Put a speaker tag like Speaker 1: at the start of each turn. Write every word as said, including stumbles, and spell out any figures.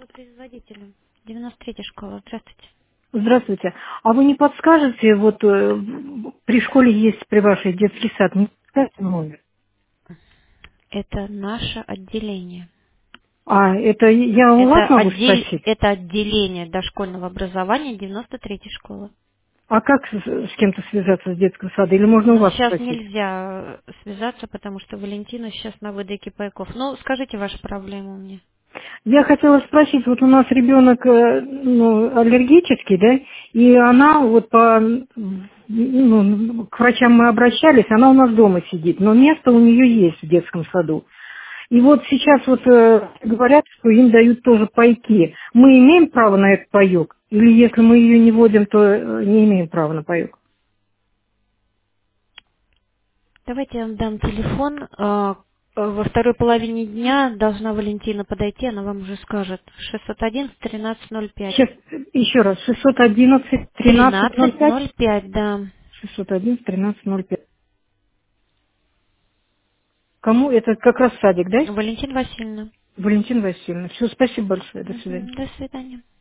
Speaker 1: производителем. девяносто третья школа. Здравствуйте.
Speaker 2: Здравствуйте. А вы не подскажете, вот э, при школе есть при вашей детский сад, не подскажете номер?
Speaker 1: Это наше отделение.
Speaker 2: А, это я у
Speaker 1: Это,
Speaker 2: вас могу
Speaker 1: отдел...
Speaker 2: спросить?
Speaker 1: это отделение дошкольного образования девяносто третьей школы.
Speaker 2: А как с, с кем-то связаться с детского сада? Или можно у
Speaker 1: Ну,
Speaker 2: вас
Speaker 1: сейчас
Speaker 2: спросить?
Speaker 1: нельзя э, связаться, потому что Валентина сейчас на выдаче пайков. Ну, скажите вашу проблему мне.
Speaker 2: Я хотела спросить, вот у нас ребенок э, ну, аллергический, да, и она вот по, ну, к врачам мы обращались, она у нас дома сидит, но место у нее есть в детском саду. И вот сейчас вот э, говорят, что им дают тоже пайки. Мы имеем право на этот паек? Или если мы ее не вводим, то э, не имеем права на паек?
Speaker 1: Давайте я вам дам телефон. э, Во второй половине дня должна Валентина подойти, она вам уже скажет. шестьсот одиннадцать тринадцать ноль пять.
Speaker 2: Сейчас еще раз. шестьсот одиннадцать тринадцать ноль
Speaker 1: тринадцать
Speaker 2: пять.
Speaker 1: ноль пять, да.
Speaker 2: шестьсот одиннадцать тринадцать ноль пять. Кому? Это как раз садик, да?
Speaker 1: Валентина Васильевна.
Speaker 2: Валентина Васильевна. Все, спасибо большое. До свидания.
Speaker 1: Мгм. До свидания.